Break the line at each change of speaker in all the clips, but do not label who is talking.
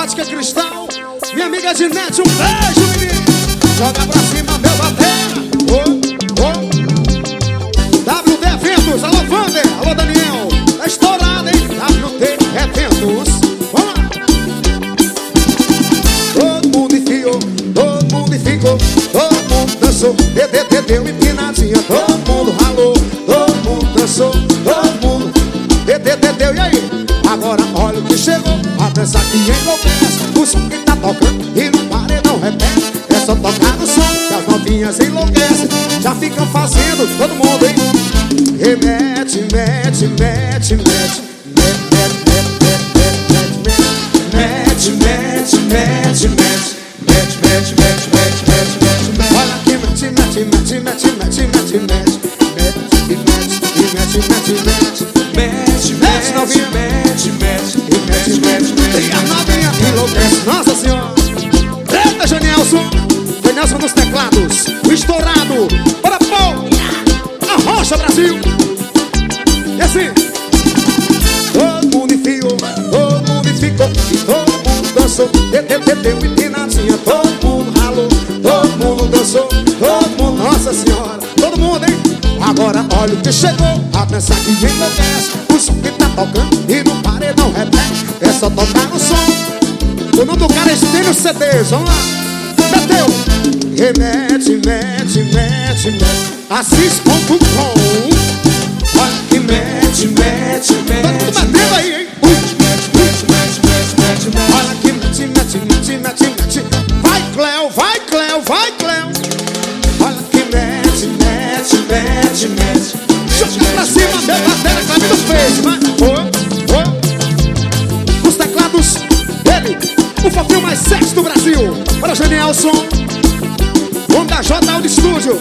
Ótica Cristal, minha amiga Dinete, um beijo, menino. Joga pra cima, meu bater. WD Eventos, alô Vander, alô Daniel. Tá estourado, hein? WD Eventos. Vamos lá. Todo mundo enfiou, todo mundo ficou, todo mundo dançou. Deu empinadinha, todo mundo ralou, todo mundo dançou, todo mundo deu. E aí? Agora olha o que chegou, a dança que enlouquece. O som que tá tocando e no paredão repete. É só tocar no som que as novinhas enlouquecem. Já ficam fazendo todo mundo, hein? Remete, mete, mete, mete. Olha aqui, e a novinha enlouquece. Nossa senhora. Eita, Janielson. Janielson nos teclados, o estourado. Bora, pô, a rocha, Brasil. E assim, todo mundo enfiou, todo mundo ficou, e todo mundo dançou. Deu empinadinha, todo mundo ralou, todo mundo dançou, todo mundo, nossa senhora, todo mundo, hein? Agora olha o que chegou, a dança que enlouquece. O som que tá tocando e no paredão repete. É só tocar no som. O nome do cara é Estênio CDs, vamos lá. Meteu. Remete, mete, mete, mete. Assis.com. Olha que mete, mete, mete. Tá tudo batendo aí, hein? Olha que mete, mete, mete, mete, mete. Vai, Cléo, vai, Cléo, vai, Cléo. Olha que mete, mete, mete, mete. Joga pra cima, meu batera, Cléo do Face, vai. Os teclados dele, o fofinho mais sexy do Brasil. Para Janielson, homem da J Audio Studio.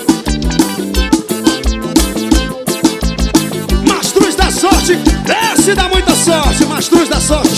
Mastruz da sorte, esse dá muita sorte. Mastruz da sorte.